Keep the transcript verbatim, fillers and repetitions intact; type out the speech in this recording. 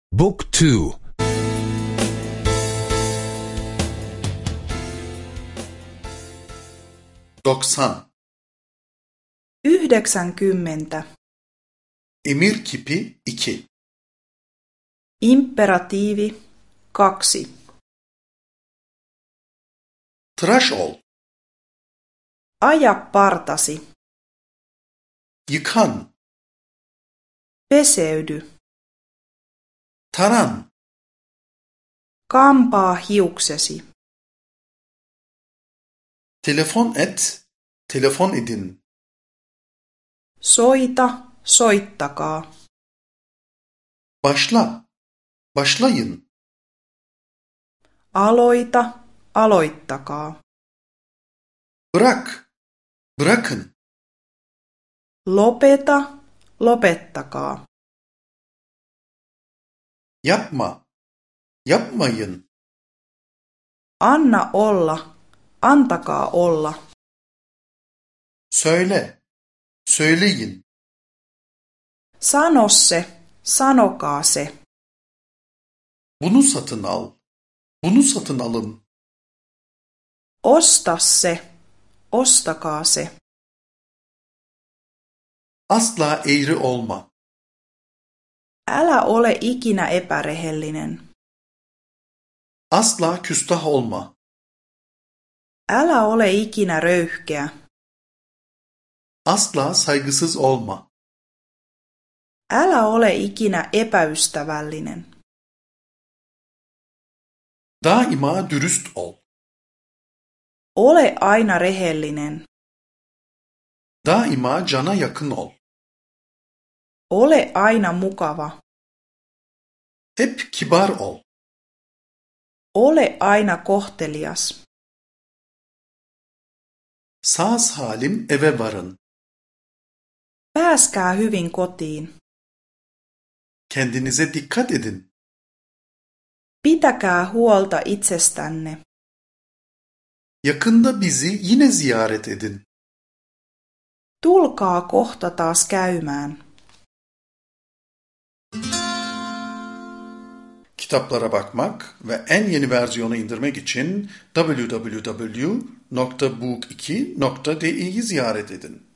Book two. doksan. Yhdeksänkymmentä. Emir kipi iki. Imperatiivi kaksi. Tıraş ol. Aja partasi. Yıkan. Peseydy. Taran. Kampaa hiuksesi. Telefon et. Telefon edin. Soita, soittakaa. Başla. Başlayın. Aloita, aloittakaa. Bırak. Bırakın. Lopeta, lopettakaa. Yapma. Yapmayın. Anna olla, antakaa olla. Söyle. Söyleyin. Sano se, sanokaa se. Bunu satın al. Bunu satın alın. Osta se, ostakaa se. Asla eğri olma. Älä ole ikinä epärehellinen. Asla küstah olma. Älä ole ikinä röyhkeä. Asla saygısız olma. Älä ole ikinä epäystävällinen. Daima dürüst ol. Ole aina rehellinen. Daima cana yakın ol. Ole aina mukava. Hep kibar ol. Ole aina kohtelias. Sağ salim eve varın. Pääskää hyvin kotiin. Kendinize dikkat edin. Pitäkää huolta itsestänne. Yakında bizi yine ziyaret edin. Tulkaa kohta taas käymään. Kitaplara bakmak ve en yeni versiyonu indirmek için double-u double-u double-u nokta book iki nokta di'yi ziyaret edin.